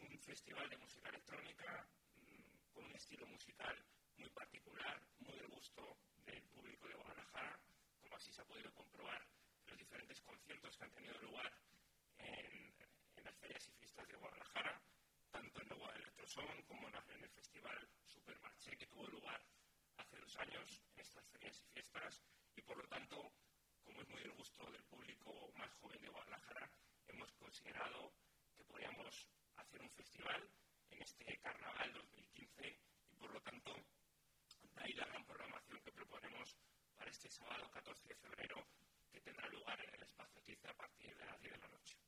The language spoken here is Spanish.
un festival de música electrónica con un estilo musical muy particular, muy del gusto del público de Guadalajara, como así se ha podido comprobar en los diferentes conciertos que han tenido lugar en las ferias y fiestas de Guadalajara, tanto en Nueva Electroson como en el festival Supermarché que tuvo lugar hace 2 años en estas ferias y fiestas, y por lo tanto, como es muy del gusto del público más joven de Guadalajara, hemos considerado que podíamos hacer un festival en este Carnaval 2015 y por lo tanto, de ahí la gran programación que proponemos para este sábado 14 de febrero que tendrá lugar en el Espacio Tiza a partir de las 10 de la noche.